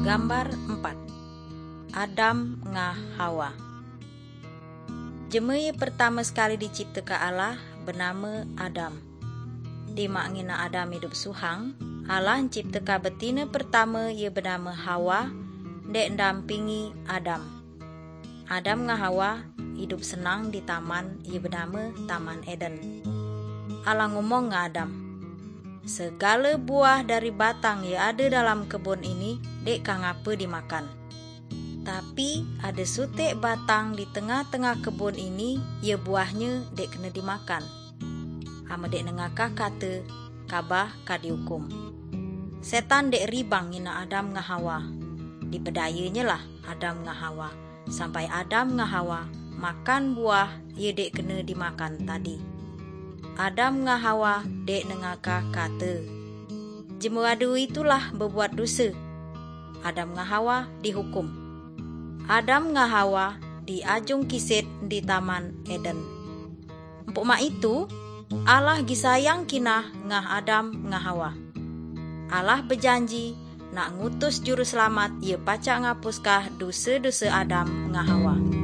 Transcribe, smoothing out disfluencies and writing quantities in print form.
Gambar 4. Adam ngah Hawa. Jemui pertama sekali diciptakan Allah bernama Adam. Di makngina Adam hidup suhang, Allah menciptakan betina pertama ia bernama Hawa, dek dampingi Adam. Adam ngah Hawa hidup senang di taman ia bernama Taman Eden. Allah ngomong ngah Adam, segala buah dari batang yang ada dalam kebun ini dek kang apa dimakan. Tapi ada sutik batang di tengah-tengah kebun ini, ia buahnya dek kena dimakan. Ama dek nengakah kata, kabah ka dihukum. Setan dek ribang ina Adam ngah Hawa. Dipedayanya lah Adam ngah Hawa. Sampai Adam ngah Hawa makan buah ia dek kena dimakan tadi. Adam ngah Hawa dek nengakah kata, jemuradu itulah berbuat dosa. Adam ngah Hawa dihukum. Adam ngah Hawa di ajung kisit di Taman Eden. Empuk mak itu, Allah gisayang kinah ngah Adam ngah Hawa. Allah berjanji nak ngutus juru selamat ia pacak ngapuskah dosa-dosa Adam ngah Hawa.